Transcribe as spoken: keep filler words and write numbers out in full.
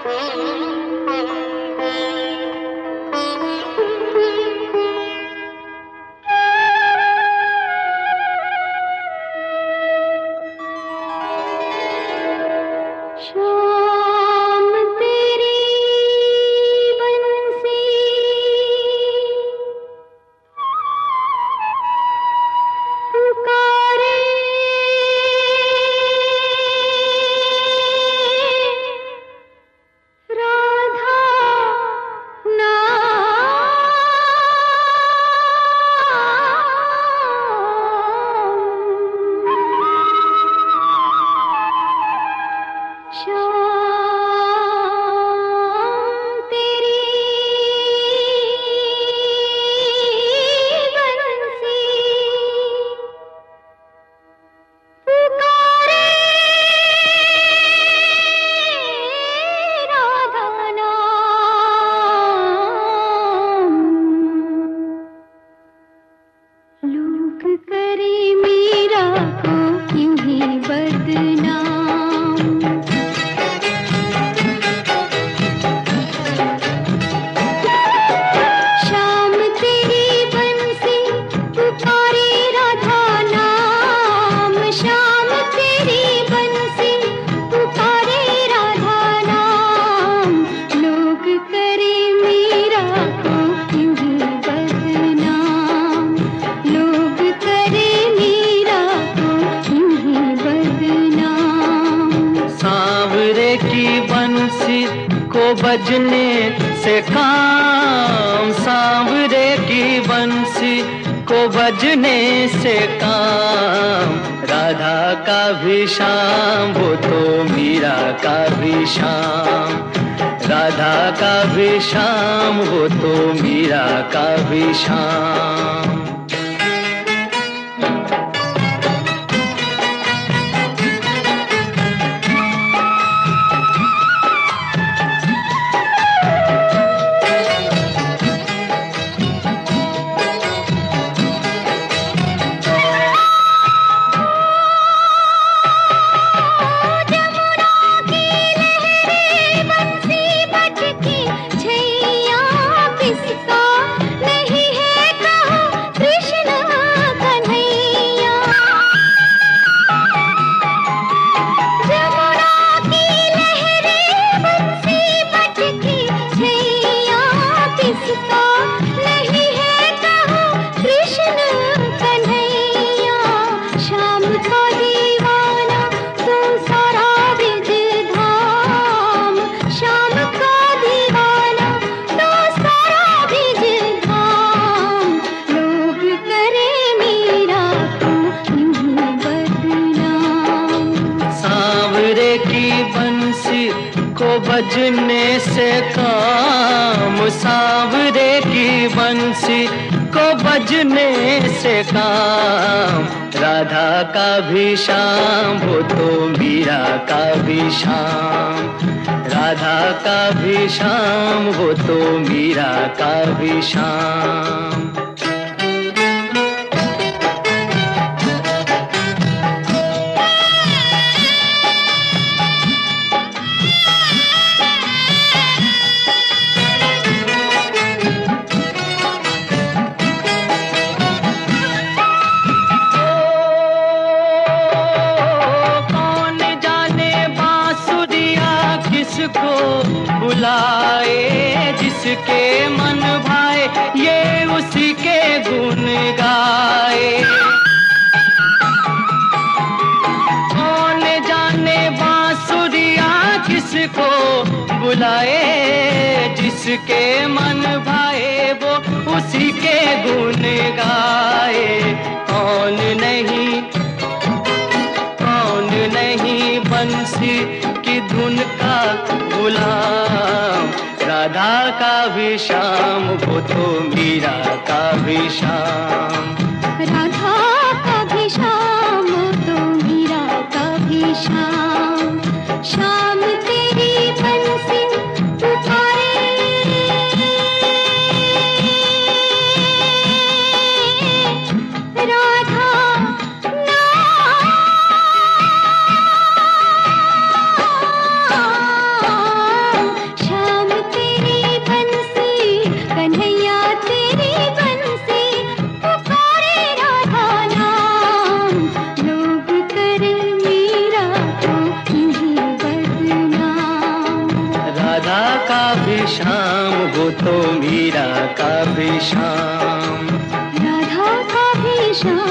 बजने से काम, सांवरे की बंसी को बजने से काम। राधा का भी शाम वो तो मीरा का भी शाम, राधा का भी शाम वो तो मीरा का भी शाम। बजने से काम, सांवरे की बंसी को बजने से काम। राधा का भी शाम वो तो मीरा का भी शाम, राधा का भी शाम वो तो मीरा का भी शाम। बुलाए जिसके मन भाए ये उसी के गुण गाए। कौन जाने बांसुरिया किसको बुलाए, जिसके मन भाए वो उसी के गुण गाए। कौन नहीं कौन नहीं बंसी की धुन का गुलाम। राधा का भी शाम वो तो मीरा का भी शाम, राधा का भी शाम वो तो मीरा का भी शाम। शाम तेरी बंसी पुकारे, राधा राधा का भी श्याम वो तो मीरा का भी श्याम। राधा का भी श्याम